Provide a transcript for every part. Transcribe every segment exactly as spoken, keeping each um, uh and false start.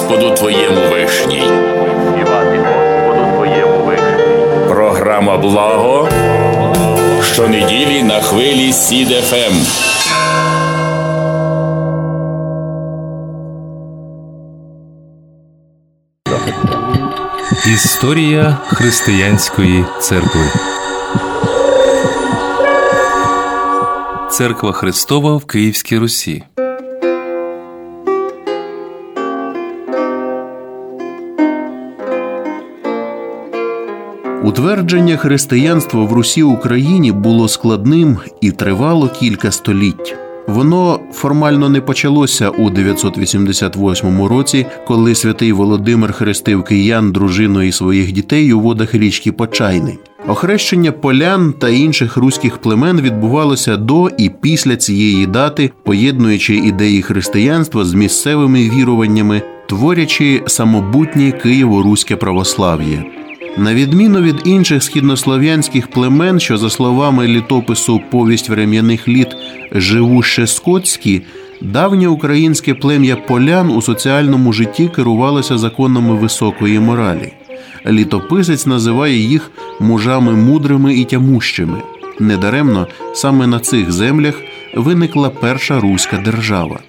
Господу твоєму вишній. Співати Господу твоєму вишній. Програма «Благо» щонеділі на хвилі СІД еф ем. Історія християнської церкви. Церква Христова в Київській Русі. Утвердження християнства в Русі Україні було складним і тривало кілька століть. Воно формально не почалося у дев'ятсот вісімдесят восьмому році, коли святий Володимир хрестив киян дружиною і своїх дітей у водах річки Почайни. Охрещення полян та інших руських племен відбувалося до і після цієї дати, поєднуючи ідеї християнства з місцевими віруваннями, творячи самобутнє києво-руське православ'я. На відміну від інших східнослов'янських племен, що, за словами літопису «Повість врем'яних літ» «живуще скотські», давнє українське плем'я полян у соціальному житті керувалося законами високої моралі. Літописець називає їх мужами мудрими і тямущими. Недаремно саме на цих землях виникла перша руська держава.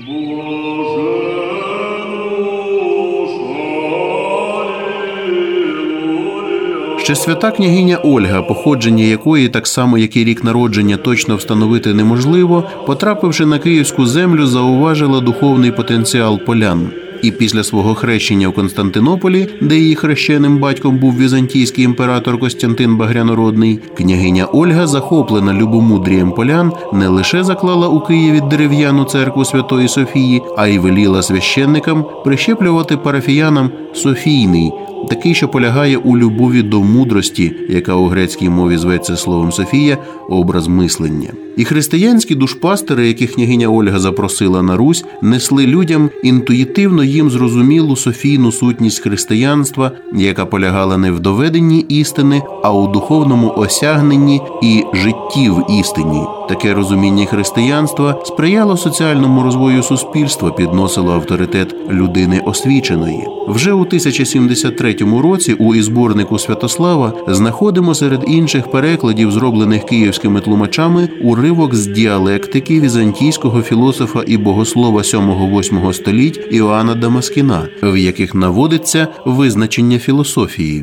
Ще свята княгиня Ольга, походження якої, так само як і рік народження, точно встановити неможливо, потрапивши на київську землю, зауважила духовний потенціал полян. І після свого хрещення у Константинополі, де її хрещеним батьком був візантійський імператор Костянтин Багрянородний, княгиня Ольга, захоплена любомудрієм полян, не лише заклала у Києві дерев'яну церкву Святої Софії, а й веліла священникам прищеплювати парафіянам Софійний, такий, що полягає у любові до мудрості, яка у грецькій мові зветься словом Софія, образ мислення. І християнські душпастери, яких княгиня Ольга запросила на Русь, несли людям інтуїтивно їм зрозумілу софійну сутність християнства, яка полягала не в доведенні істини, а у духовному осягненні і житті в істині. Таке розуміння християнства сприяло соціальному розвою суспільства, підносило авторитет людини освіченої. Вже у тисяча сімдесят третьому році у ізборнику Святослава знаходимо серед інших перекладів, зроблених київськими тлумачами, уривок з діалектики візантійського філософа і богослова сьомого-восьмого століть Іоанна Дамаскіна, в яких наводиться визначення філософії.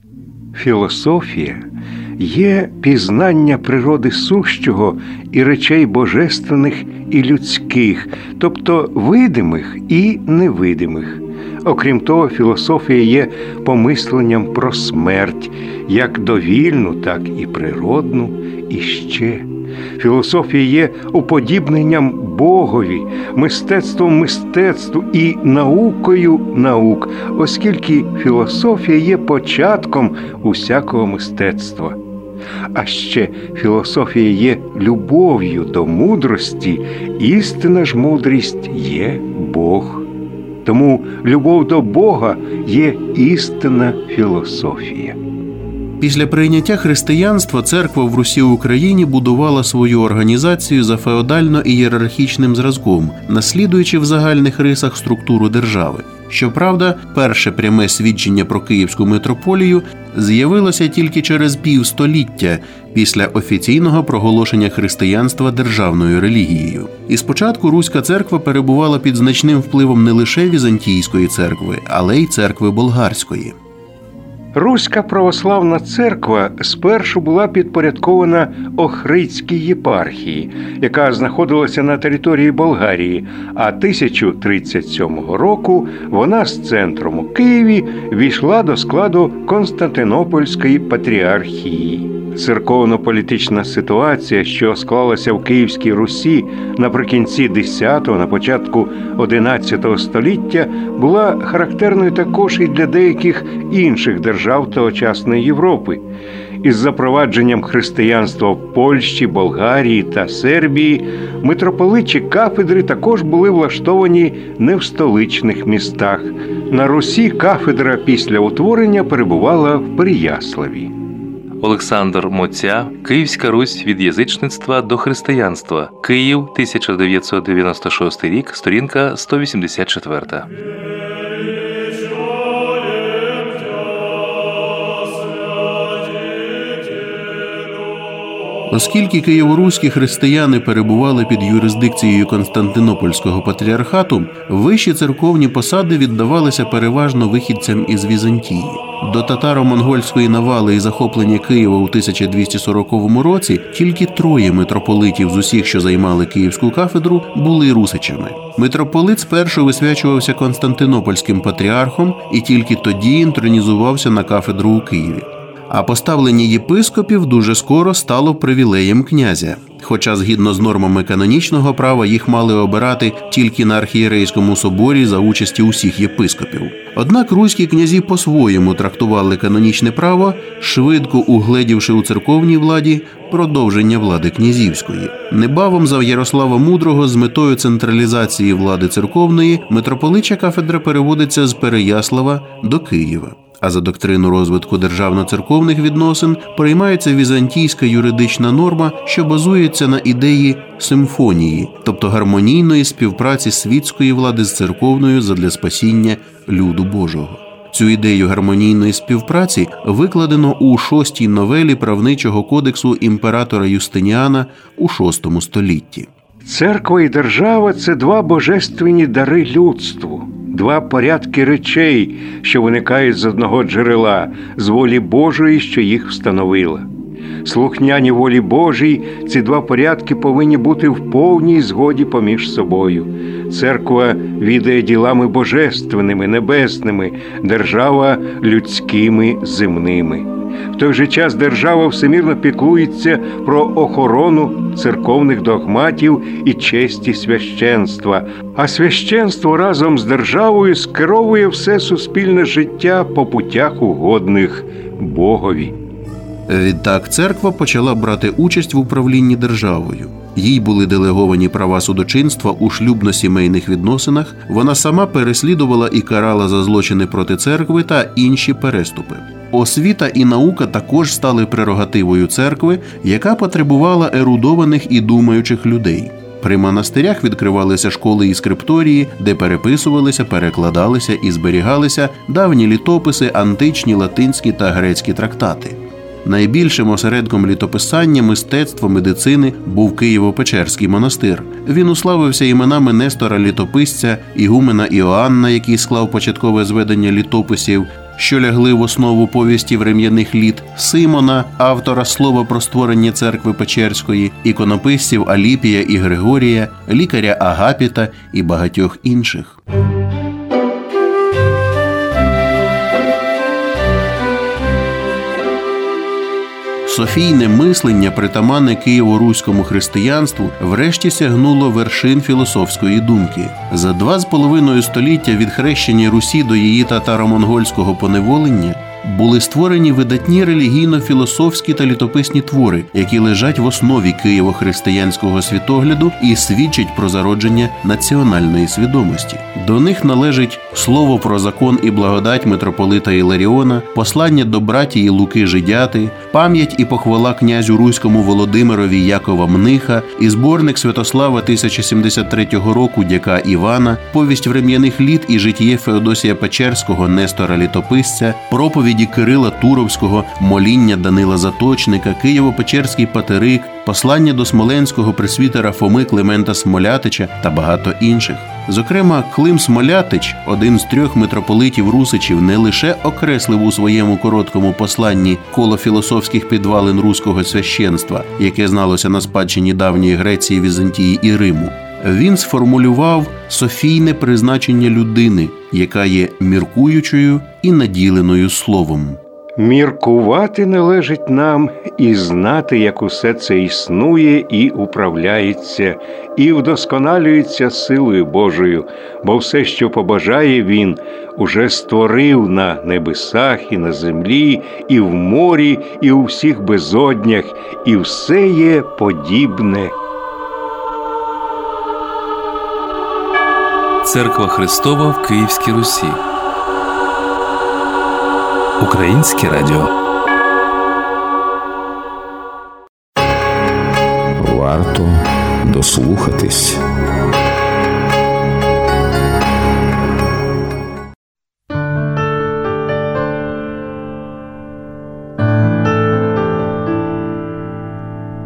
Філософія є пізнання природи сущого і речей божественних і людських, тобто видимих і невидимих. Окрім того, філософія є помисленням про смерть, як довільну, так і природну, і ще. Філософія є уподібненням Богові, мистецтвом мистецтву і наукою наук, оскільки філософія є початком усякого мистецтва. А ще філософія є любов'ю до мудрості, істинна ж мудрість є Бог. Тому любов до Бога є істинна філософія. Після прийняття християнства церква в Русі Україні будувала свою організацію за феодально-ієрархічним зразком, наслідуючи в загальних рисах структуру держави. Щоправда, перше пряме свідчення про Київську митрополію з'явилося тільки через півстоліття після офіційного проголошення християнства державною релігією. І спочатку Руська церква перебувала під значним впливом не лише Візантійської церкви, але й церкви болгарської. Руська православна церква спершу була підпорядкована Охридській єпархії, яка знаходилася на території Болгарії, а тисяча тридцять сьомого року вона з центром у Києві війшла до складу Константинопольської патріархії. Церковно-політична ситуація, що склалася в Київській Русі наприкінці десятого, на початку одинадцятого століття, була характерною також і для деяких інших держав тогочасної Європи. Із запровадженням християнства в Польщі, Болгарії та Сербії митрополичі кафедри також були влаштовані не в столичних містах. На Русі кафедра після утворення перебувала в Переяславі. Олександр Моця, Київська Русь від язичництва до християнства. Київ, тисяча дев'ятсот дев'яносто шостий рік, сторінка сто вісімдесят чотири. Оскільки києворуські християни перебували під юрисдикцією Константинопольського патріархату, вищі церковні посади віддавалися переважно вихідцям із Візантії. До татаро-монгольської навали і захоплення Києва у тисяча двісті сороковому році тільки троє митрополитів з усіх, що займали Київську кафедру, були русичами. Митрополит спершу висвячувався Константинопольським патріархом і тільки тоді інтронізувався на кафедру у Києві. А поставлення єпископів дуже скоро стало привілеєм князя, хоча згідно з нормами канонічного права їх мали обирати тільки на архієрейському соборі за участі усіх єпископів. Однак руські князі по-своєму трактували канонічне право, швидко угледівши у церковній владі продовження влади князівської. Небавом за Ярослава Мудрого з метою централізації влади церковної митрополича кафедра переводиться з Переяслава до Києва. А за доктрину розвитку державно-церковних відносин приймається візантійська юридична норма, що базується на ідеї симфонії, тобто гармонійної співпраці світської влади з церковною задля спасіння люду Божого. Цю ідею гармонійної співпраці викладено у шостій новелі правничого кодексу імператора Юстиніана у шостому столітті. Церква і держава – це два божественні дари людству, два порядки речей, що виникають з одного джерела, з волі Божої, що їх встановила. Слухняні волі Божій, ці два порядки повинні бути в повній згоді поміж собою. Церква відає ділами божественними, небесними, держава – людськими, земними. В той же час держава всемірно піклується про охорону церковних догматів і честі священства, а священство разом з державою скеровує все суспільне життя по путях угодних Богові. Відтак церква почала брати участь в управлінні державою. Їй були делеговані права судочинства у шлюбно-сімейних відносинах, вона сама переслідувала і карала за злочини проти церкви та інші переступи. Освіта і наука також стали прерогативою церкви, яка потребувала ерудованих і думаючих людей. При монастирях відкривалися школи і скрипторії, де переписувалися, перекладалися і зберігалися давні літописи, античні, латинські та грецькі трактати. Найбільшим осередком літописання, мистецтва, медицини був Києво-Печерський монастир. Він уславився іменами Нестора Літописця, ігумена Іоанна, який склав початкове зведення літописів, що лягли в основу повістів рем'яних літ, Симона, автора слова про створення церкви Печерської, іконописців Аліпія і Григорія, лікаря Агапіта і багатьох інших. Софійне мислення, притаманне києво-руському християнству, врешті сягнуло вершин філософської думки. За два з половиною століття від хрещення Русі до її татаро-монгольського поневолення були створені видатні релігійно-філософські та літописні твори, які лежать в основі києво-християнського світогляду і свідчать про зародження національної свідомості. До них належить «Слово про закон і благодать» митрополита Іларіона, «Послання до братії Луки Жидяти», «Пам'ять і похвала князю Руському Володимирові Якова Мниха» і зборник Святослава тисяча сімдесят третього року дяка Івана, «Повість врем'яних літ» і житіє Феодосія Печерського, Нестора Літописця, проповіді Кирила Туровського, моління Данила Заточника, Києво-Печерський Патерик, послання до смоленського пресвітера Фоми Климента Смолятича та багато інших. Зокрема, Клим Смолятич, один з трьох митрополитів-русичів, не лише окреслив у своєму короткому посланні коло філософських підвалин руського священства, яке зналося на спадщині давньої Греції, Візантії і Риму. Він сформулював софійне призначення людини, яка є міркуючою і наділеною словом. Міркувати належить нам і знати, як усе це існує і управляється, і вдосконалюється силою Божою, бо все, що побажає Він, уже створив на небесах і на землі, і в морі, і у всіх безоднях, і все є подібне. Церква Христова в Київській Русі. Українське радіо. Варто дослухатись.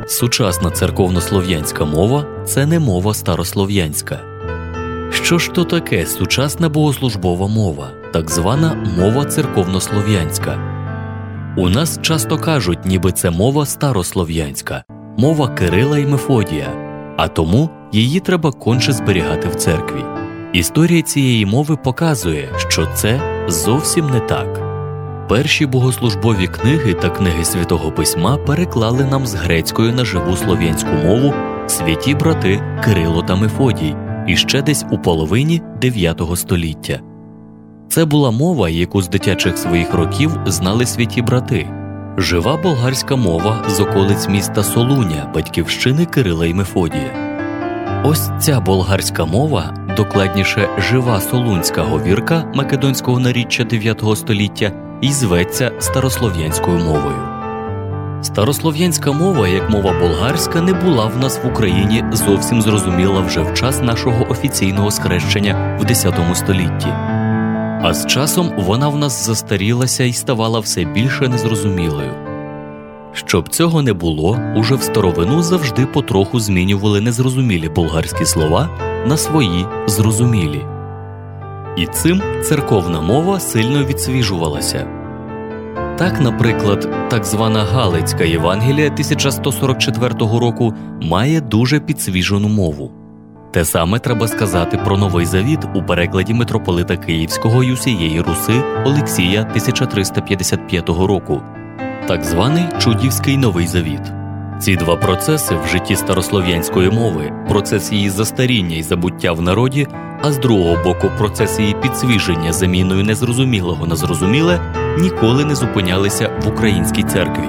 Сучасна церковнослов'янська мова – це не мова старослов'янська. Що ж то таке сучасна богослужбова мова, так звана мова церковнослов'янська? У нас часто кажуть, ніби це мова старослов'янська, мова Кирила і Мефодія, а тому її треба конче зберігати в церкві. Історія цієї мови показує, що це зовсім не так. Перші богослужбові книги та книги Святого Письма переклали нам з грецької на живу слов'янську мову святі брати Кирило та Мефодій іще десь у половині дев'ятого століття. Це була мова, яку з дитячих своїх років знали святі брати. Жива болгарська мова з околиць міста Солуня, батьківщини Кирила і Мефодія. Ось ця болгарська мова, докладніше жива солунська говірка македонського наріччя дев'ятого століття, і зветься старослов'янською мовою. Старослов'янська мова, як мова болгарська, не була в нас в Україні зовсім зрозуміла вже в час нашого офіційного схрещення в десятому столітті. А з часом вона в нас застарілася і ставала все більше незрозумілою. Щоб цього не було, уже в старовину завжди потроху змінювали незрозумілі болгарські слова на свої зрозумілі. І цим церковна мова сильно відсвіжувалася. Так, наприклад, так звана Галицька Євангелія тисяча сто сорок четвертого року має дуже підсвіжену мову. Те саме треба сказати про Новий Завіт у перекладі митрополита Київського й усієї Руси Олексія тисяча триста п'ятдесят п'ятого року, так званий Чудівський Новий Завіт. Ці два процеси в житті старослов'янської мови, процес її застаріння і забуття в народі, а з другого боку процес її підсвіження заміною незрозумілого на зрозуміле, ніколи не зупинялися в українській церкві.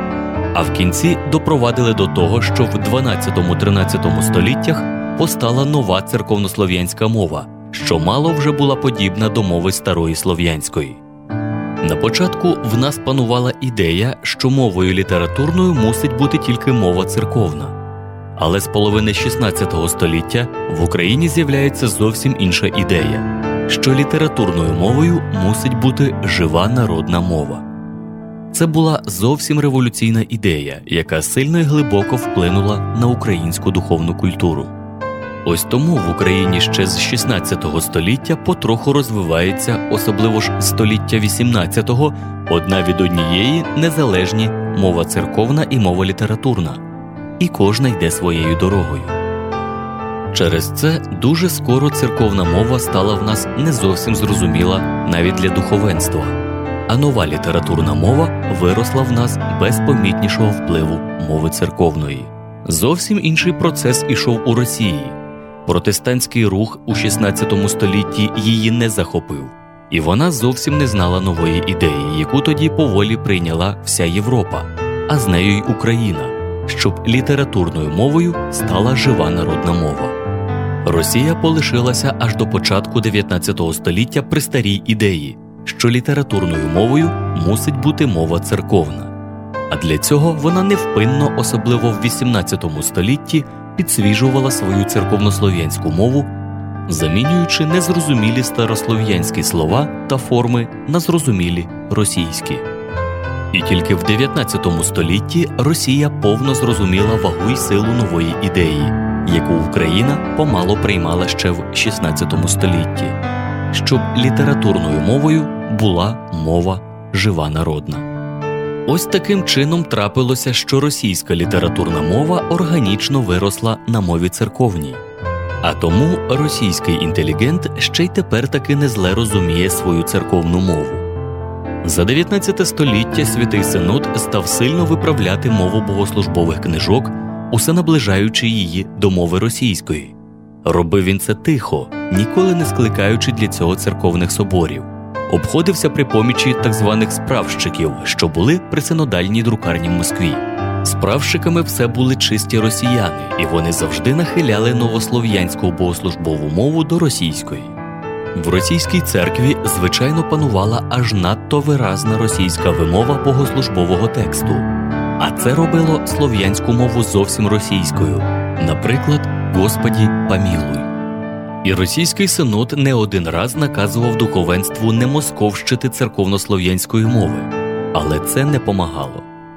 А в кінці допровадили до того, що в дванадцятому-тринадцятому століттях постала нова церковнослов'янська мова, що мало вже була подібна до мови старої слов'янської. На початку в нас панувала ідея, що мовою літературною мусить бути тільки мова церковна. Але з половини шістнадцятого століття в Україні з'являється зовсім інша ідея, що літературною мовою мусить бути жива народна мова. Це була зовсім революційна ідея, яка сильно і глибоко вплинула на українську духовну культуру. Ось тому в Україні ще з шістнадцятого століття потроху розвивається, особливо ж століття вісімнадцятого, одна від однієї незалежні мова церковна і мова літературна. І кожна йде своєю дорогою. Через це дуже скоро церковна мова стала в нас не зовсім зрозуміла навіть для духовенства, а нова літературна мова виросла в нас без помітнішого впливу мови церковної. Зовсім інший процес ішов у Росії. Протестантський рух у шістнадцятому столітті її не захопив, і вона зовсім не знала нової ідеї, яку тоді поволі прийняла вся Європа, а з нею й Україна, щоб літературною мовою стала жива народна мова. Росія полишилася аж до початку дев'ятнадцятого століття при старій ідеї, що літературною мовою мусить бути мова церковна. А для цього вона невпинно, особливо в вісімнадцятому столітті, підсвіжувала свою церковнослов'янську мову, замінюючи незрозумілі старослов'янські слова та форми на зрозумілі російські. І тільки в дев'ятнадцятому столітті Росія повно зрозуміла вагу й силу нової ідеї, яку Україна помало приймала ще в шістнадцятому столітті, щоб літературною мовою була мова жива народна. Ось таким чином трапилося, що російська літературна мова органічно виросла на мові церковній. А тому російський інтелігент ще й тепер таки не зле розуміє свою церковну мову. За дев'ятнадцяте століття Святий Синод став сильно виправляти мову богослужбових книжок, усе наближаючи її до мови російської. Робив він це тихо, ніколи не скликаючи для цього церковних соборів. Обходився при помічі так званих справщиків, що були при синодальній друкарні в Москві. Справщиками все були чисті росіяни, і вони завжди нахиляли новослов'янську богослужбову мову до російської. В російській церкві, звичайно, панувала аж надто виразна російська вимова богослужбового тексту, а це робило слов'янську мову зовсім російською, наприклад, «Господі, помилуй». І російський синод не один раз наказував духовенству не московщити церковнослов'янської мови, але це не помагало.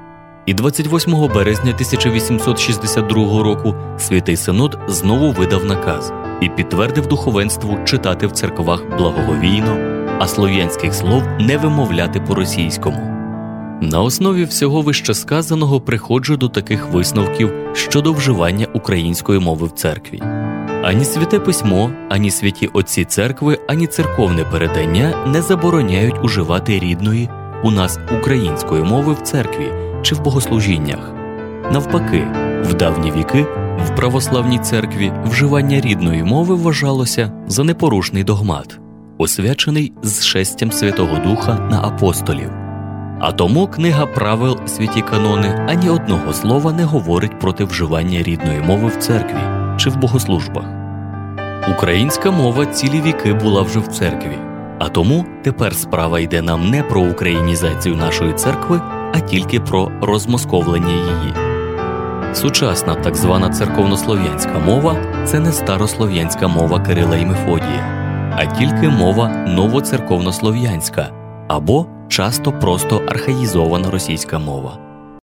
І двадцять восьмого березня тисяча вісімсот шістдесят другого року Святий Синод знову видав наказ і підтвердив духовенству читати в церквах благоговійно, а слов'янських слов не вимовляти по-російському. На основі всього вищесказаного приходжу до таких висновків щодо вживання української мови в церкві. Ані Святе Письмо, ані святі отці церкви, ані церковне передання не забороняють уживати рідної у нас української мови в церкві чи в богослужіннях. Навпаки, в давні віки в православній церкві вживання рідної мови вважалося за непорушний догмат, освячений зшестям Святого Духа на апостолів. А тому книга правил святі канони ані одного слова не говорить проти вживання рідної мови в церкві чи в богослужбах. Українська мова цілі віки була вже в церкві, а тому тепер справа йде нам не про українізацію нашої церкви, а тільки про розмосковлення її. Сучасна так звана церковнослов'янська мова – це не старослов'янська мова Кирила і Мефодія, а тільки мова новоцерковнослов'янська або часто просто архаїзована російська мова.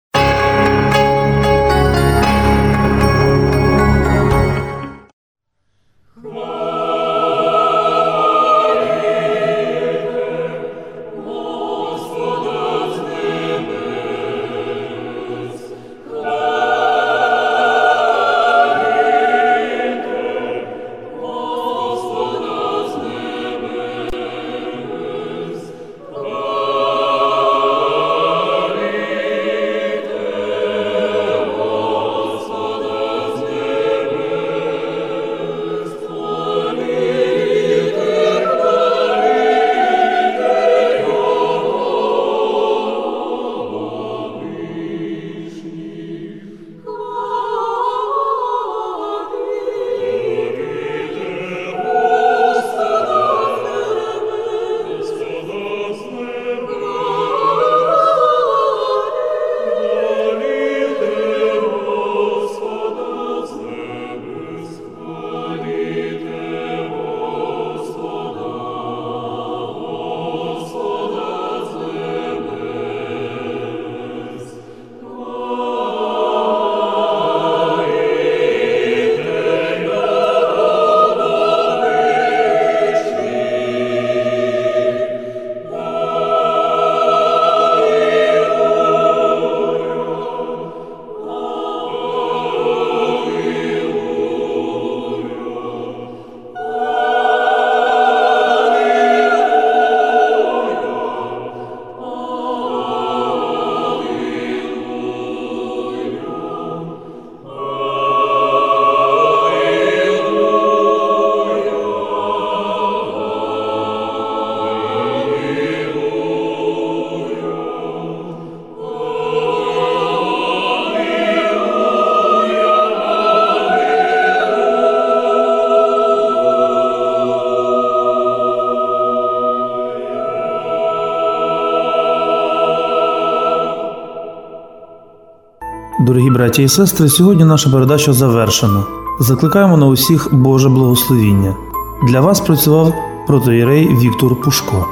Дорогі браті і сестри, сьогодні наша передача завершена. Закликаємо на усіх Боже благословіння. Для вас працював протоієрей Віктор Пушко.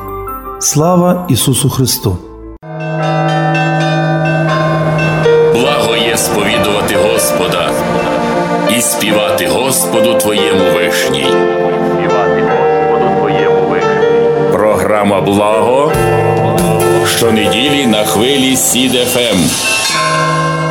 Слава Ісусу Христу! Благо є сповідувати Господа і співати Господу Твоєму вишній. Співати Господу Твоєму вишній. Програма «Благо» щонеділі на хвилі СІД еф ем.